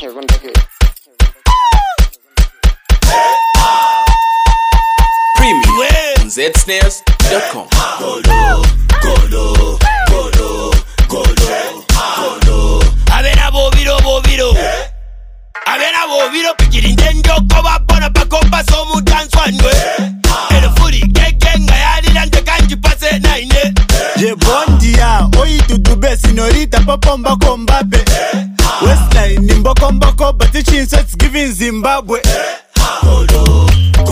Premium zsnares.com. A ver a boviro pikirindenjo koba pona pa kompa so mu dance one way. El furi kenga ya dilande kanji pase naine. Je bondia oyi tutube señorita popomba kombabe. Westline nimboko mboko but the chin it's giving Zimbabwe. Golo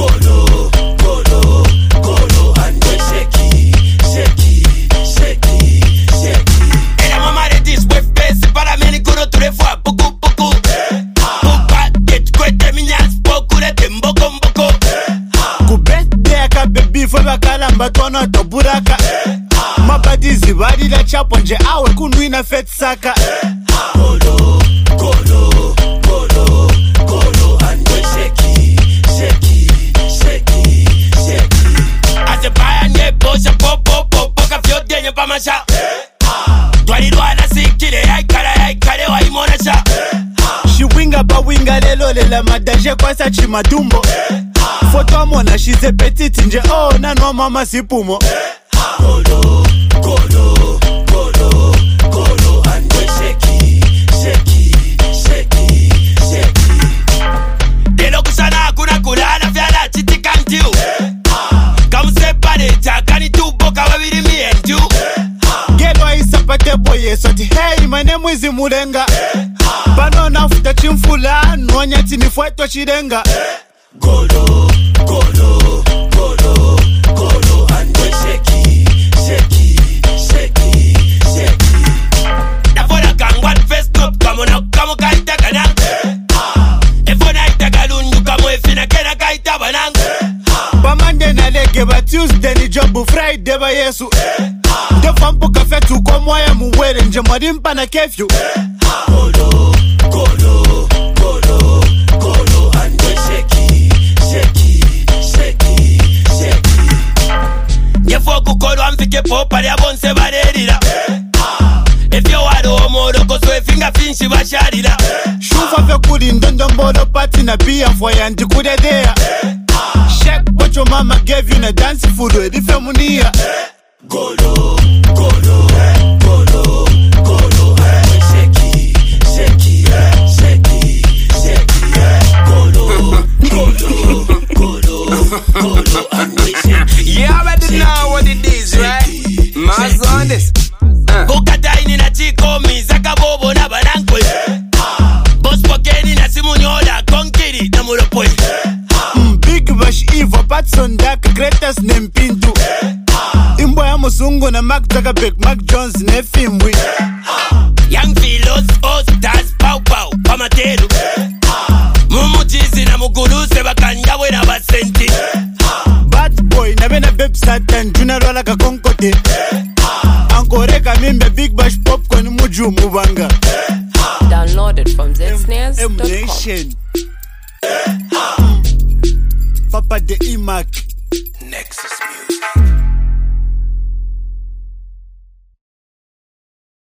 and shake. Ela mama de this with face para meni kuro ture fwa puku. Fwe kalamba tono to buraka mabadi zibadi la chapo nje awe kunwina fet saka Golo and shake. Ase paya nye posha popo ka denye pa masha. Twalirwa na sikile aikale wa imona sha. She winga ba winga lelo lela madaje kwa sa chimadumbo. Foto mona she's a petite nje oh na no mama sipumo. Golo and shake. Delo kusana kuna kulana vyala chitikantiu. Kamse pare chakani tu boka wabiri mi and you. Gelo isapate boye soti hey my name is Mulenga. Bano na futa chimfula nonya tini fweto chirenga. Golo and shake. Na fora kangwa first up kamo kaita kanang. Efona ita galundu kamo efina kena kaita banang. Bamande na lege ba Tuesday ni jobu Friday ba Yesu. Ndefampo kafe tu komwa ya muwele nje mwadimpa na kefyu. Golo and shake. Yefo kukolo amfike popa ya bonse barerira. If you are the omoro koso efinga finshi basharira. Shufa fe kudi ndondombolo party na beer for ya ndikude there. Check what your mama gave you na dance food with the femunia. Golo and shake. You already know what it is, right? Mass on this. Kukataini na chiko mizaka bobo na banankwe. Boss pokeni na simunyola konkiri na muropwe. Big Bash Evo Patson Dak greatest name Pintu. Imbo ya musungu na Mark Zuckerberg Mark Jones ne filmwi. Young Philos Ostars Pau Pamatelu. Mumuchizi na muguruse bakanja wena basenti. Bad boy na bena babe Satan juna rola ka konkote. Ankoreka mimbe Big Bash Popcorn muju mubanga. Downloaded from zsnares.com. Papa de Imac Nexus Music.